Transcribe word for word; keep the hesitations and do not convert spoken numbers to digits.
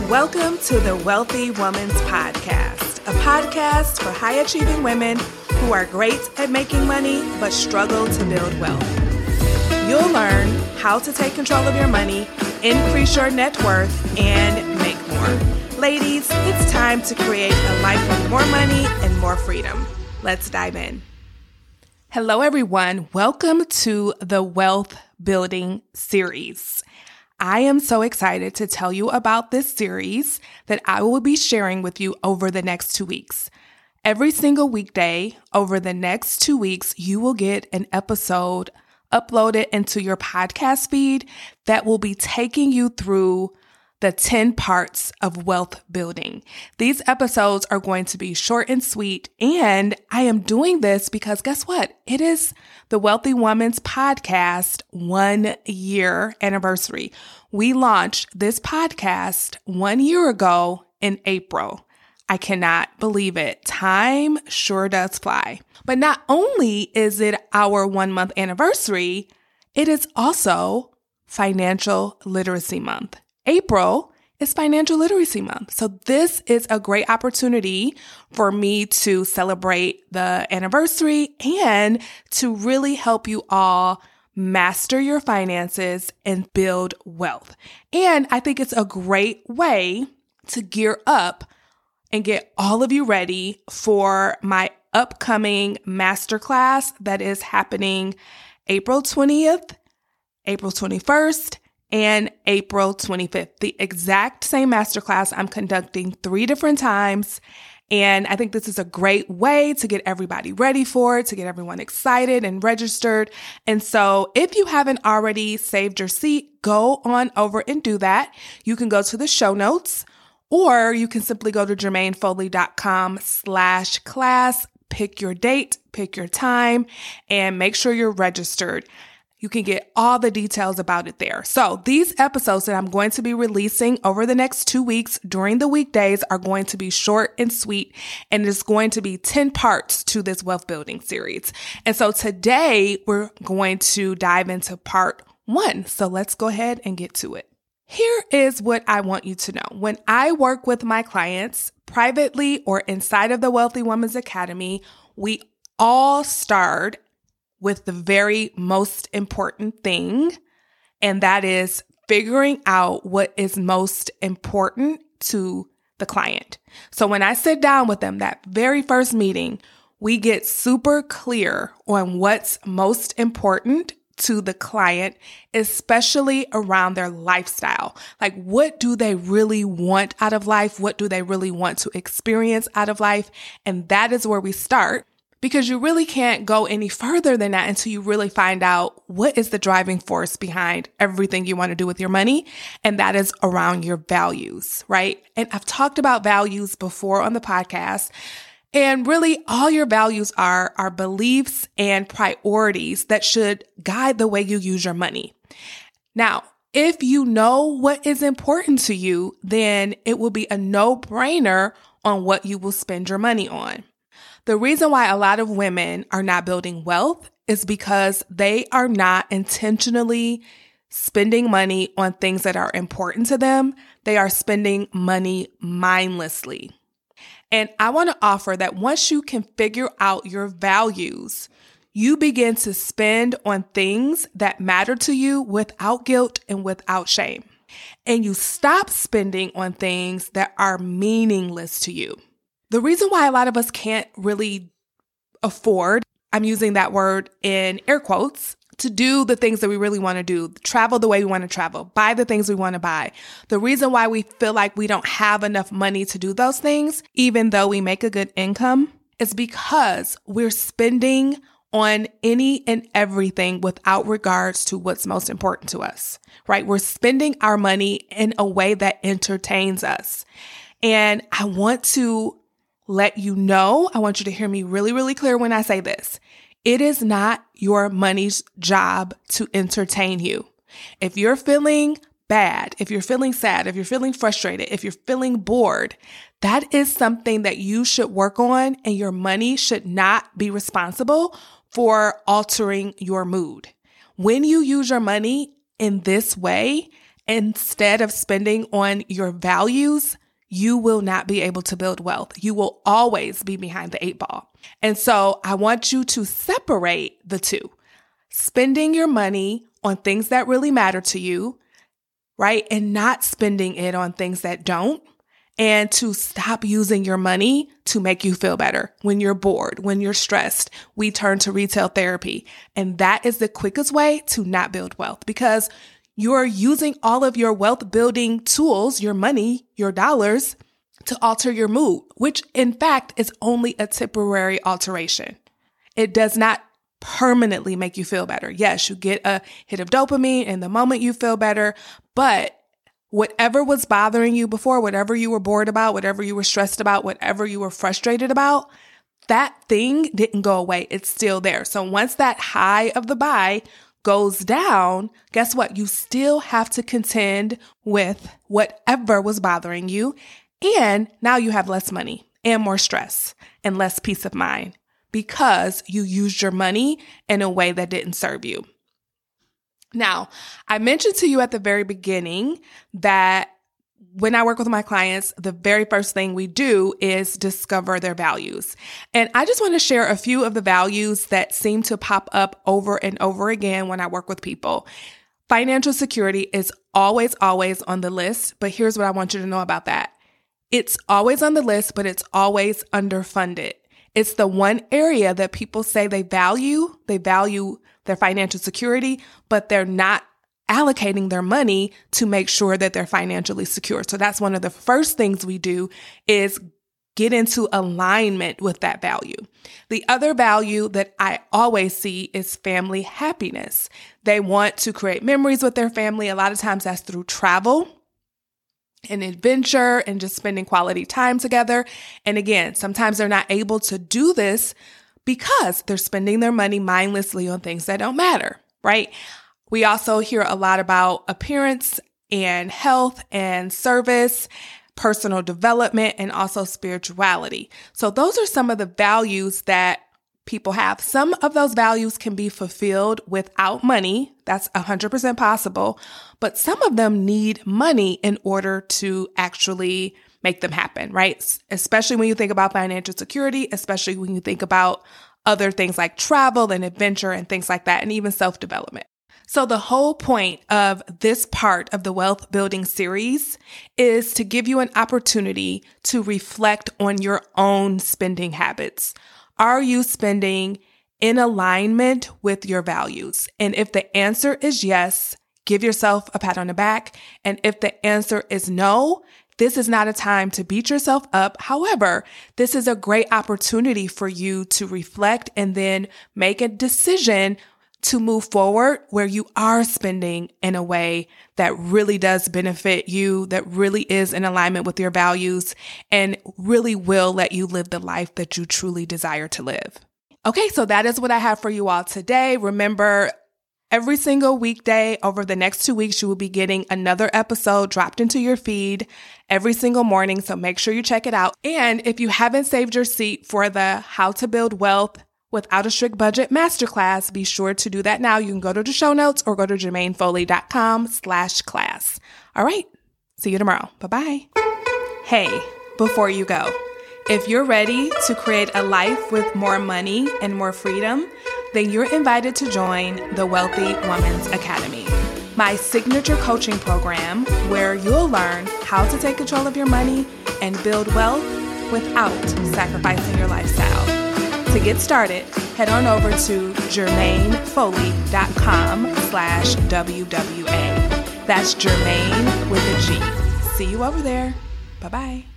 Welcome to the Wealthy Woman's Podcast, a podcast for high-achieving women who are great at making money but struggle to build wealth. You'll learn how to take control of your money, increase your net worth, and make more. Ladies, it's time to create a life with more money and more freedom. Let's dive in. Hello, everyone. Welcome to the Wealth Building Series. I am so excited to tell you about this series that I will be sharing with you over the next two weeks. Every single weekday over the next two weeks, you will get an episode uploaded into your podcast feed that will be taking you through the ten parts of wealth building. These episodes are going to be short and sweet, and I am doing this because guess what? It is the Wealthy Woman's Podcast one year anniversary. We launched this podcast one year ago in April. I cannot believe it. Time sure does fly. But not only is it our one month anniversary, it is also Financial Literacy Month. April is Financial Literacy Month. So this is a great opportunity for me to celebrate the anniversary and to really help you all master your finances and build wealth. And I think it's a great way to gear up and get all of you ready for my upcoming masterclass that is happening April twentieth, April twenty-first, and April twenty-fifth. The exact same masterclass I'm conducting three different times. And I think this is a great way to get everybody ready for it, to get everyone excited and registered. And so if you haven't already saved your seat, go on over and do that. You can go to the show notes, or you can simply go to jermainefoley.com slash class, pick your date, pick your time, and make sure you're registered. You can get all the details about it there. So these episodes that I'm going to be releasing over the next two weeks during the weekdays are going to be short and sweet, and it's going to be ten parts to this wealth building series. And so today we're going to dive into part one. So let's go ahead and get to it. Here is what I want you to know. When I work with my clients privately or inside of the Wealthy Woman's Academy, we all start with the very most important thing, and that is figuring out what is most important to the client. So when I sit down with them, that very first meeting, we get super clear on what's most important to the client, especially around their lifestyle. Like, what do they really want out of life? What do they really want to experience out of life? And that is where we start. Because you really can't go any further than that until you really find out what is the driving force behind everything you want to do with your money. And that is around your values, right? And I've talked about values before on the podcast. And really all your values are, are beliefs and priorities that should guide the way you use your money. Now, if you know what is important to you, then it will be a no-brainer on what you will spend your money on. The reason why a lot of women are not building wealth is because they are not intentionally spending money on things that are important to them. They are spending money mindlessly. And I want to offer that once you can figure out your values, you begin to spend on things that matter to you without guilt and without shame. And you stop spending on things that are meaningless to you. The reason why a lot of us can't really afford, I'm using that word in air quotes, to do the things that we really want to do, travel the way we want to travel, buy the things we want to buy. The reason why we feel like we don't have enough money to do those things, even though we make a good income, is because we're spending on any and everything without regards to what's most important to us, right? We're spending our money in a way that entertains us. And I want to let you know, I want you to hear me really, really clear when I say this. It is not your money's job to entertain you. If you're feeling bad, if you're feeling sad, if you're feeling frustrated, if you're feeling bored, that is something that you should work on, and your money should not be responsible for altering your mood. When you use your money in this way, instead of spending on your values, you will not be able to build wealth. You will always be behind the eight ball. And so I want you to separate the two. Spending your money on things that really matter to you, right? And not spending it on things that don't. And to stop using your money to make you feel better. When you're bored, when you're stressed, we turn to retail therapy. And that is the quickest way to not build wealth, because you're using all of your wealth building tools, your money, your dollars, to alter your mood, which in fact is only a temporary alteration. It does not permanently make you feel better. Yes, you get a hit of dopamine in the moment you feel better, but whatever was bothering you before, whatever you were bored about, whatever you were stressed about, whatever you were frustrated about, that thing didn't go away. It's still there. So once that high of the buy goes down, guess what? You still have to contend with whatever was bothering you. And now you have less money and more stress and less peace of mind because you used your money in a way that didn't serve you. Now, I mentioned to you at the very beginning that when I work with my clients, the very first thing we do is discover their values. And I just want to share a few of the values that seem to pop up over and over again when I work with people. Financial security is always, always on the list, but here's what I want you to know about that. It's always on the list, but it's always underfunded. It's the one area that people say they value. They value their financial security, but they're not allocating their money to make sure that they're financially secure. So that's one of the first things we do is get into alignment with that value. The other value that I always see is family happiness. They want to create memories with their family. A lot of times that's through travel and adventure and just spending quality time together. And again, sometimes they're not able to do this because they're spending their money mindlessly on things that don't matter, right? We also hear a lot about appearance and health and service, personal development, and also spirituality. So those are some of the values that people have. Some of those values can be fulfilled without money. That's one hundred percent possible. But some of them need money in order to actually make them happen, right? Especially when you think about financial security, especially when you think about other things like travel and adventure and things like that, and even self-development. So the whole point of this part of the Wealth Building series is to give you an opportunity to reflect on your own spending habits. Are you spending in alignment with your values? And if the answer is yes, give yourself a pat on the back. And if the answer is no, this is not a time to beat yourself up. However, this is a great opportunity for you to reflect and then make a decision to move forward where you are spending in a way that really does benefit you, that really is in alignment with your values, and really will let you live the life that you truly desire to live. Okay, so that is what I have for you all today. Remember, every single weekday over the next two weeks, you will be getting another episode dropped into your feed every single morning. So make sure you check it out. And if you haven't saved your seat for the How to Build Wealth Without a Strict Budget Masterclass, be sure to do that now. You can go to the show notes or go to jermainefoley.com slash class. All right. See you tomorrow. Bye-bye. Hey, before you go, if you're ready to create a life with more money and more freedom, then you're invited to join the Wealthy Woman's Academy, my signature coaching program where you'll learn how to take control of your money and build wealth without sacrificing your lifestyle. To get started, head on over to jermainefoley.com slash WWA. That's Jermaine with a G. See you over there. Bye-bye.